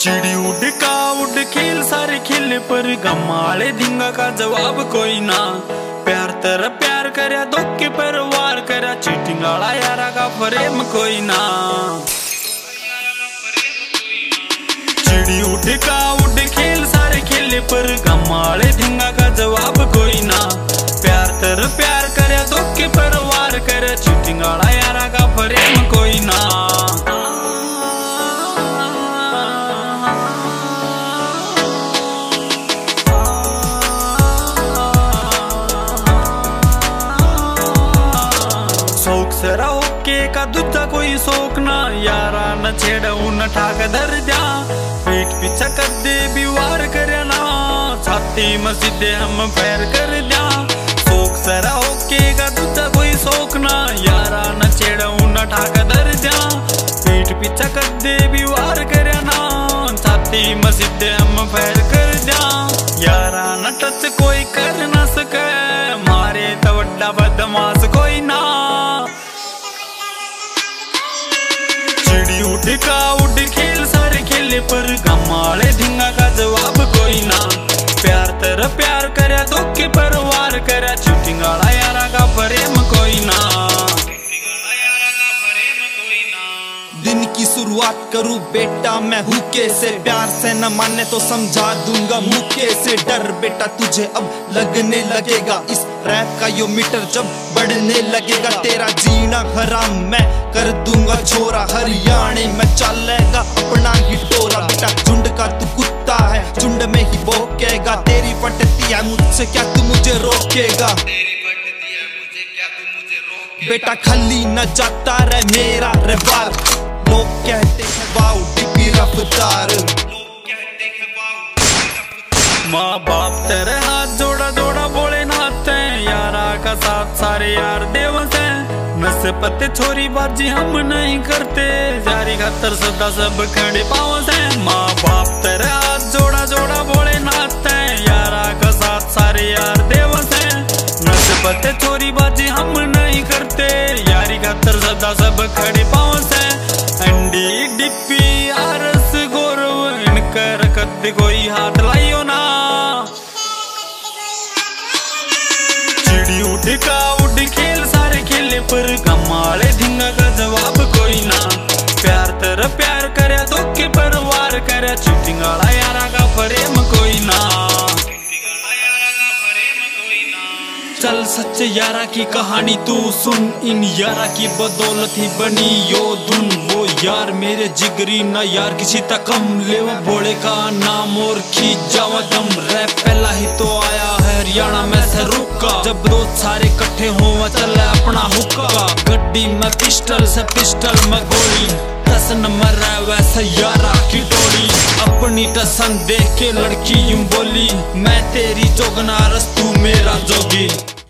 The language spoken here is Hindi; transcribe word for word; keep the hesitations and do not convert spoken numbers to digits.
चिड़ी उड़ का उड़ खेल सारे खेले पर गमाले धिंगा का जवाब कोई ना। प्यार तेरा प्यार करया धोखे पर वार करया चीटिंग वाला यारा का प्रेम कोई ना। चिड़ी उड़ का उड़ खेल सारे खेले पर गमाले धिंगा का जवाब कोई ना। प्यार तेरा प्यार करया धोखे पर वार करया चीटिंग वाला यारा का प्रेम कोई ना। शौक सरा होके का दूजा कोई शौक ना। यारा न छेड़ा न ठाक धर जा पेट पीछा कर दे भी वार करया ना। छाती में सीधे हम पैर कर जा। शौक सरा होके का दूजा कोई शौक ना। यारा न छेड़ा न ठाक धर जा पेट पीछा कर दे भी वार करया ना। छाती में सीधे हम पैर कर जा। यारा न टच कोई कर ना सके मारे तो बड़ा बदमाश कोई ना। चिड़ी उड़ का उड़ खेल सारे खेले पर गमाले धिंगा का जवाब कोई ना। प्यार तेरा प्यार करया धोखे पर वार करया चीटिंग वाला यारा का प्रेम कोई ना। दिन की शुरुआत करूं बेटा मैं हुक्के से। प्यार से न माने तो समझा दूंगा मुक्के से। डर बेटा तुझे अब लगने लगेगा इस रैप का यो मीटर जब बढ़ने लगेगा। तेरा जीना हराम मैं कर दूंगा छोरा। हरियाणे में चलेगा अपना ही टोरा। बेटा झुंड का तू कुत्ता है झुंड में ही भौंकेगा। तेरी फटती है मुझसे क्या तू मुझे रोकेगा। बेटा खाली न जाता रहे मेरा रिवार। लोग कहते हैं वाओ डिग्गी रफ्तार। माँ बाप तेरे हाथ जोड़ा जोड़ा बोले नाते यारा का साथ सारे यार देवस हैं। नशे पत्ते छोरी बाजी हम नहीं करते जारी खातर सदा सब खड़े पावस हैं। माँ बाप तेरे हाथ जोड़ा जोड़ा बोले नाते यारा का साथ सारे यार देवस हैं। नशे पत्ते छोरी बाजी हम नहीं करते यारी खातर सदा सब खड़े पावस हैं। अंडी डिप्पी आरस गौरव इनकर कद कोई हाथ लाइयो ना। चिड़ी उड़ का उड़ खेल सारे खेले पर गमाले धिंगा का जवाब कोई ना। प्यार तेरा प्यार करया धोखे पर वार करया चीटिंग वाला यारा का प्रेम कोई ना। चल सच्चे यारा की कहानी तू सुन। इन यारा की बदौलत ही बनी यो धुन। वो यार मेरे जिगरी ना यार किसी तक कम लेवा बोले का नाम और खींच जावा दम। रैप पहला ही तो आया है हरियाणा में से रुका जब दोस्त सारे इकट्ठे हो चल अपना हुक्का। गड्डी में पिस्टल से पिस्टल में गोली दस नंबर है वैसे यारा की टोली। अपनी टसन देख के लड़की यूं बोली मैं तेरी जोगना रस तू मेरा जोगी।